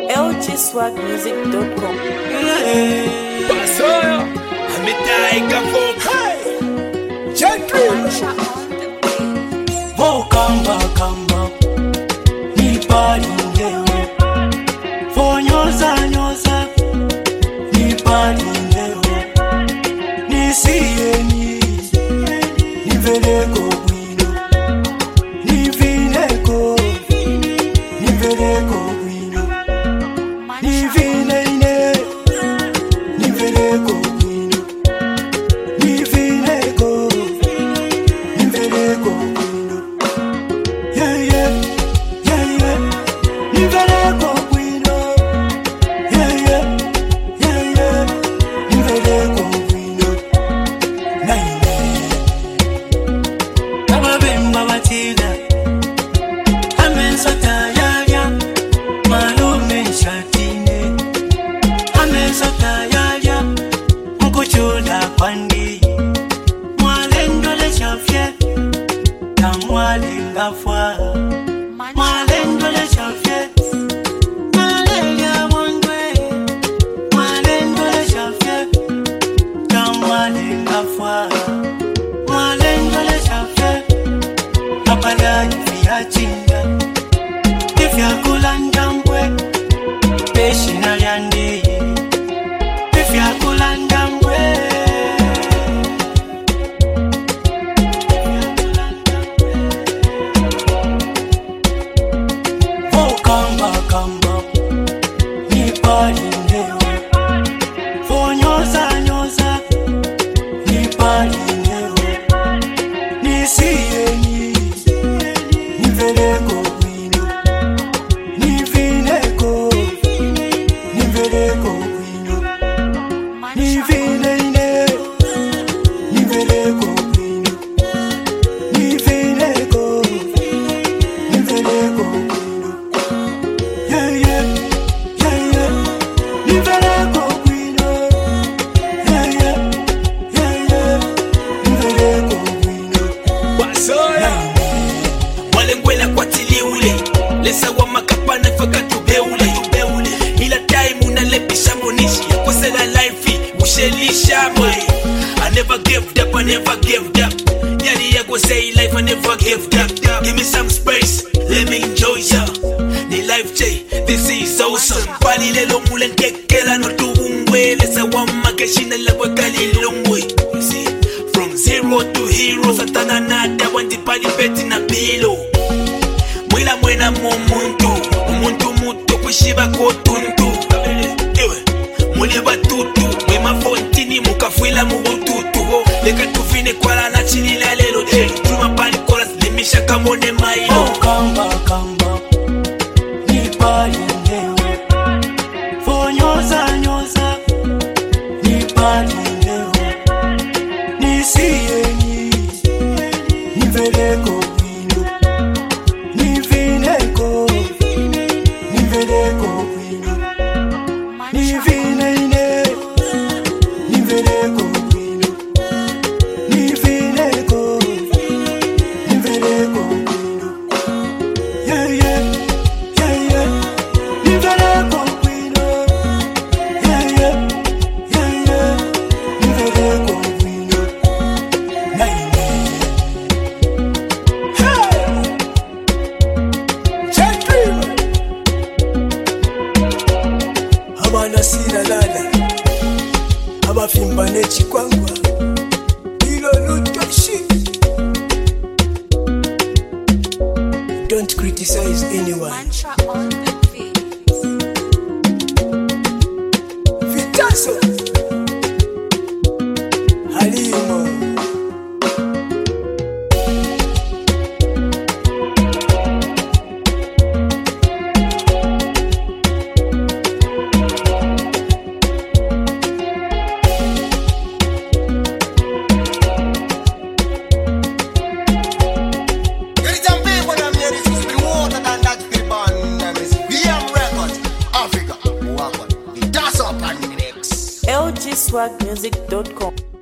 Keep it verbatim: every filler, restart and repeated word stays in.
L G swag music dot com. Pasoyo, ametaika voka. Gentry. Vokamba kamba, nipali ndewe. Vonyoza nyoza, nipali ndewe. Nisiye ni, niveleko wino. Nivineko, niveleko wino. Nivine ine, niveleko wino. Nivineko, niveleko wino. Yeah, yeah, yeah, yeah. Niveleko wino. Yeah, yeah, yeah, yeah. Niveleko wino. Naine. Kababemba batida. Amensata yaya. Malume shatine. Amensata yaya. Mkuchula kwandi. Mwalendo le chafye. Kamwalenga fwa. Mwalendo le chafye. Mwalelia mwangwe. Mwalendo le chafye. Kamwalenga fwa. Mwalendo le chafye. Apala ifya chinga. Ifya kulanda mbwe. Peshi na yandi. Ifya kulanda mbwe. Vokamba kamba, nipali ndewe. Vonyoza nyoza, nipali ndewe. Nisiye ni, niveleko wino. Nivineko, niveleko wino. Nivine ine, niveleko wino. Nivineko, niveleko wino. Yeah, yeah, yeah, yeah. Niveleko wino. Yeah, yeah, yeah, yeah. Niveleko wino. Pasoyo, walengwela kwa tiliule. Lesa wa makapana faka tubeule. Ila time unalepisha monishi. Yakosela life, ushelisha mwe. I never gave up, I never gave up. Yari yako say life, I never gave up. Give me some space, let me enjoy ya. Ni life J, this is awesome. Pali lelo mule nkekela no tuungwe. Lesa wa makeshina lawe kalilungwe. You see, from zero to hero. Satana nada wanti pali beti na pilo. Mwila mwena mumuntu. Umuntu mutu kushiba kotuntu. Ewe, mule batutu. Mwema fontini mukafwila mubututu. Leka tufine kwa lana chini la lelo. Juma pali kola slimisha kamone mailo. Vokamba kamba, nipali ndewe. Vonyoza nyoza, nipali ndewe. Nisiye ni, niveleko wino. Nivineko, niveleko wino. Nivine ine, niveleko wino. Nivineko, niveleko wino. Yeah, yeah, yeah, yeah. Niveleko wino. Yeah, yeah, yeah, yeah. Niveleko wino. Naine. Hey! Gentry! Abana sira lala. Abafimba nechikwangwa. Ilo lutoshi. Don't criticize anyone. Mantra on the beat. Vitaso. Halimo. L G swag music dot com.